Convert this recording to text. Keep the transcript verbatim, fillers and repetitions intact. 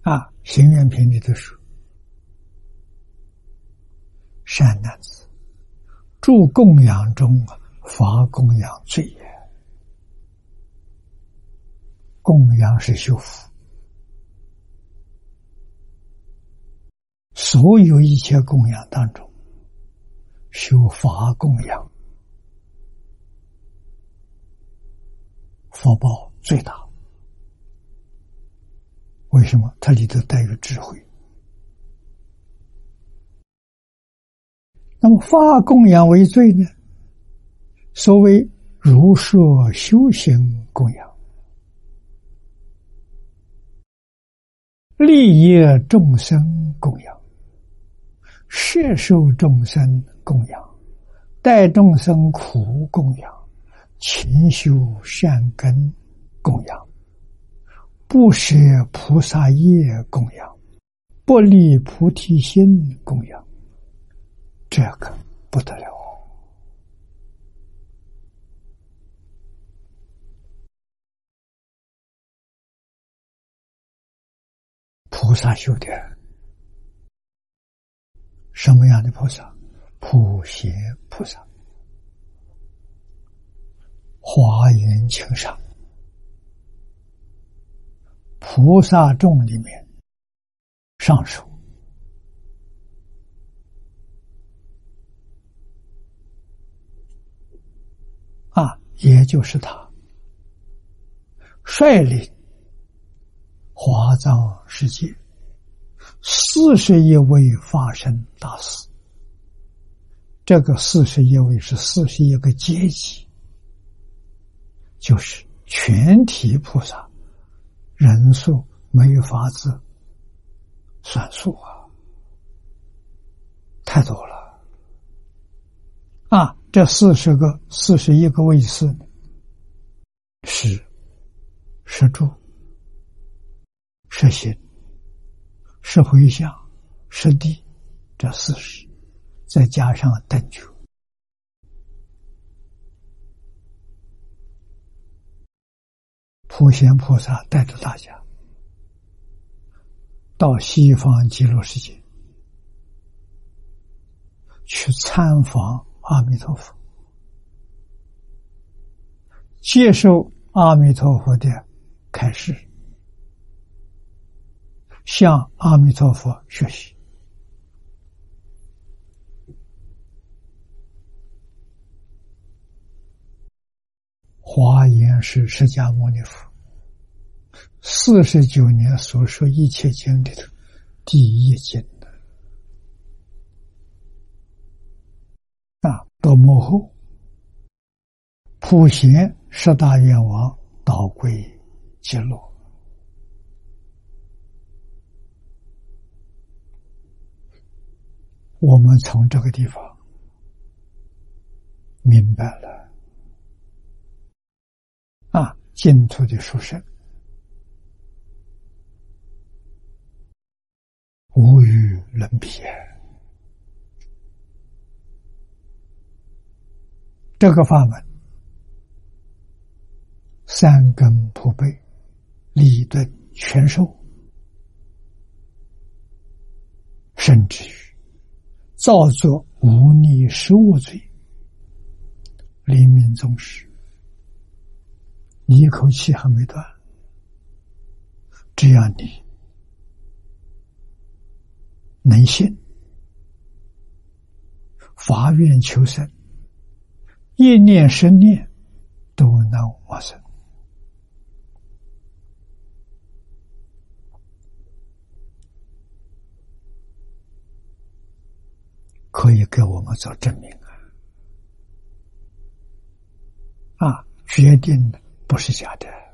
啊，行愿品里头说，善男子，诸供养中法供养最也。供养是修福，所有一切供养当中，修法供养，福报最大。为什么？它里头带有智慧。那么法供养为最呢？所谓如说修行供养，利益众生供养，摄受众生供养，待众生苦供养，勤修善根供养，不舍菩萨业供养，不离菩提心供养，这个不得了。菩萨修的什么样的菩萨？普贤菩萨，华严经上菩萨众里面上首，啊，也就是他率领华藏世界四十一位法身大士，这个四十一位是四十一个阶级，就是全体菩萨，人数没有法子算数啊，太多了啊！这四十个、四十一个位次是是住。是心，是回向，是地，这四十，再加上等觉，普贤菩萨带着大家到西方极乐世界去参访阿弥陀佛，接受阿弥陀佛的开示，向阿弥陀佛学习。华严是释迦牟尼佛四十九年所说一切经里头第一经的啊，到幕后普贤十大愿王导归极乐。我们从这个地方明白了啊，净土的殊胜无与伦比。这个法门三根普被，理顿全受，甚至于造作无逆十恶罪，临命终时，你一口气还没断，只要你能信，发愿求生，一念生念都能往生。可以给我们做证明啊！啊，决定不是假的。